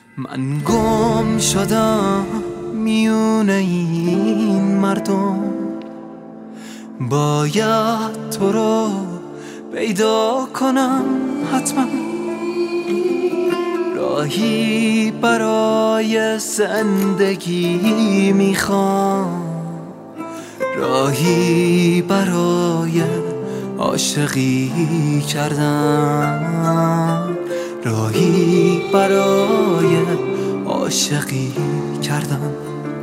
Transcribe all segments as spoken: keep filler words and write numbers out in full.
من گم شدم میونه این مردم، باید تو رو پیدا کنم حتما. راهی برای زندگی میخوام، راهی برای عاشقی کردم، راهی برای عاشقی کردم.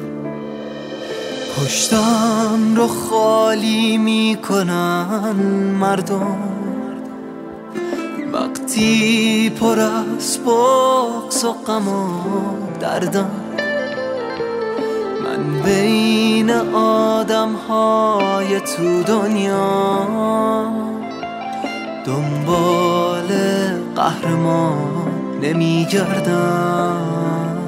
پشتم رو خالی میکنن مردم، وقتی پر از بغض و غم و دردم. من بین آدم های تو دنیا دنبال قهرمان نمیگردم،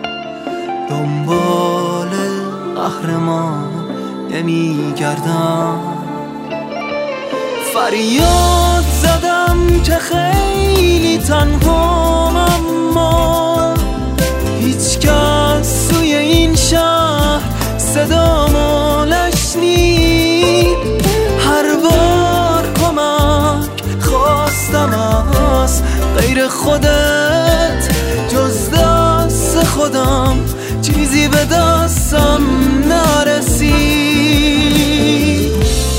دنبال قهرمان نمیگردم. فریاد زدم که خیلی تنهام، اما هیچ کس توی این شهر صدامو نشنید. هر بار کمک خواستم از غیر خودت، جز دست خودم چیزی به دستم نرسید.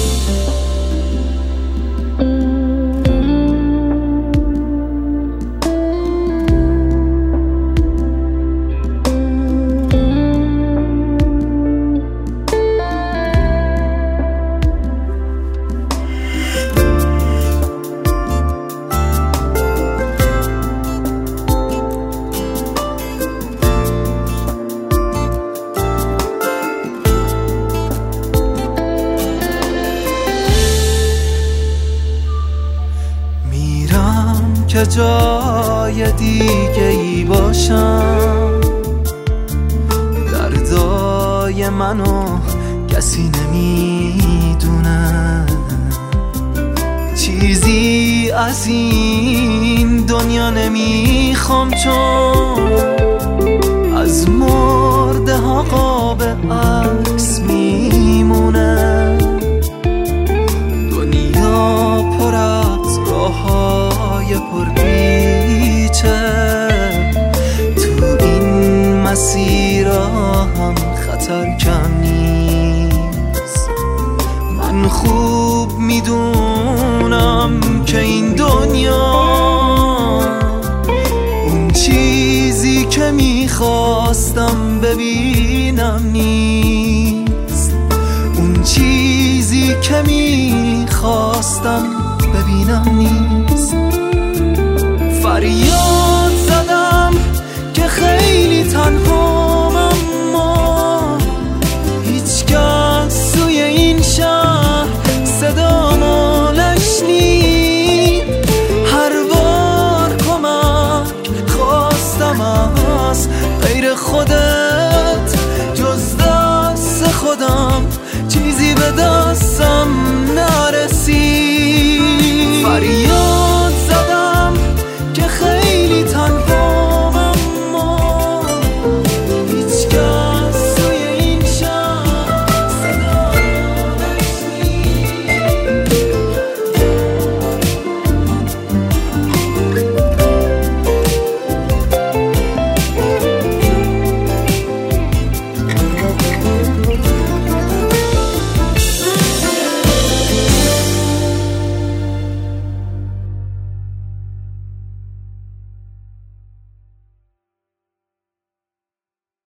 که جای دیگه ای باشم، دردای منو کسی نمیدونه. چیزی از این دنیا نمیخوام، چون از مرده ها قاب عکس میمونه. دنیا پر از راههای پرپیچه، تو این مسیرها هم خطر کم نیست. من خوب میدونم که این دنیا اون چیزی که میخواستم ببینم نیست، اون چیزی که میخواستم ببینم نیست. فریاد زدم که خیلی تنهام، اما هیچ کس توی این شهر صدامو نشنید. هر بار کمک خواستم از غیر خودت، جز دست خودم چیزی به دست